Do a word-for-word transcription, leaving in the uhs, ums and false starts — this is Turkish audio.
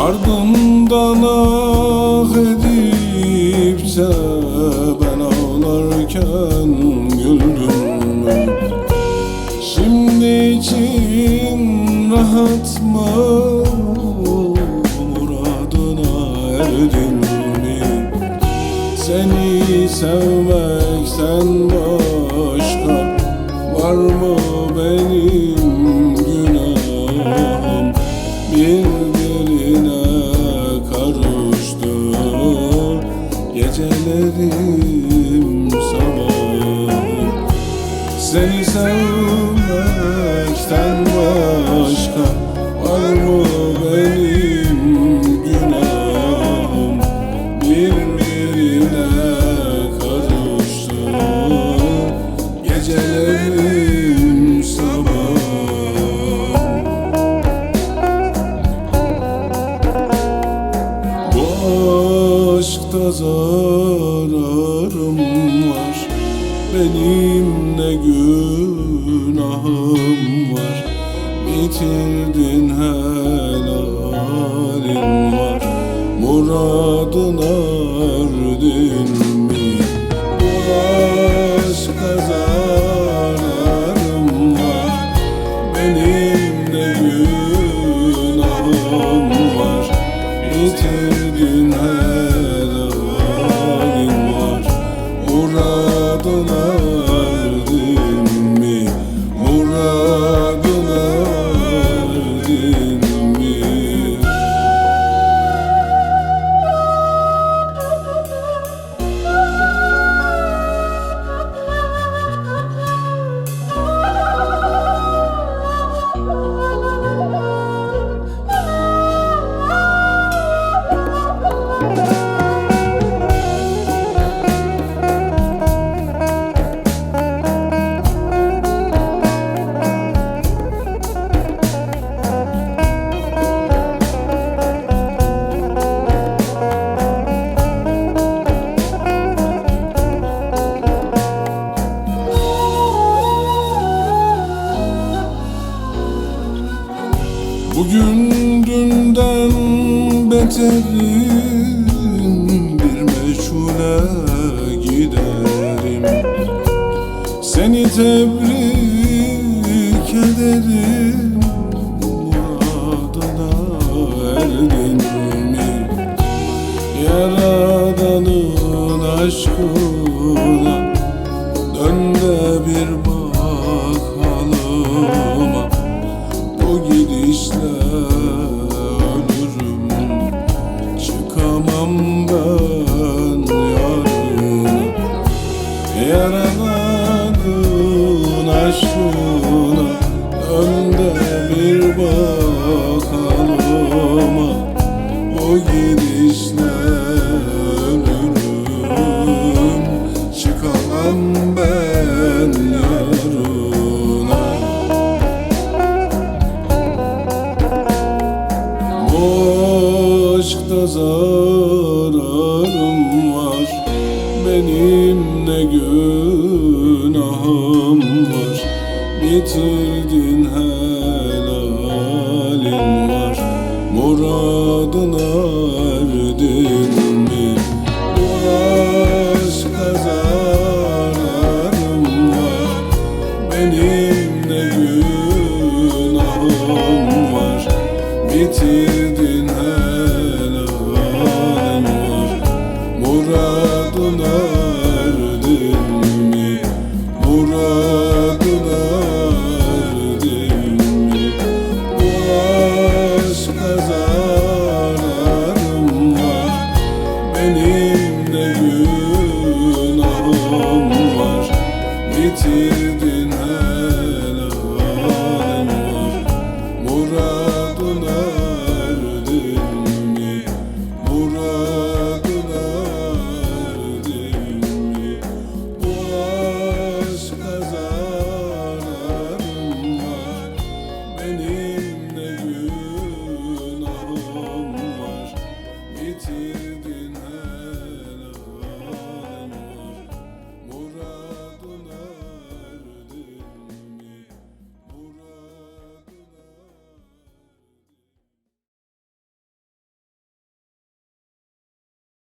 Ardından ah edip de ben ağlarken güldün mü? Şimdi için rahat mı? Muradına erdin mi? Seni sevmekten başka var mı benim günahım? Birbirine karıştı gecelerim sabahım. Seni sevmekten başka var mı benim günahım? Birbirine karıştı gecelerim sabahım. Bu aşkta zararım var, benim ne günahım var. Bitirdin helalin var, muradına erdin mi? Bu aşkta zararım var, benim ne günahım var. Bitirdin helalin var, muradına erdin mi? Muradına erdin mi? Bugün dünden beterim, bir meçhule giderim. Seni tebrik ederim, muradına erdin mi? Yaradanın aşkına dön de bir bak halıma. Bu gidişle ölürüm, çıkamam ben yarına. Yaradanın aşkına dön de bir bak halıma. Bu gidişle ölürüm, çıkamam ben yarına. Bu aşkta zararım var, benim ne günahım var. Bitirdin helalin var, muradına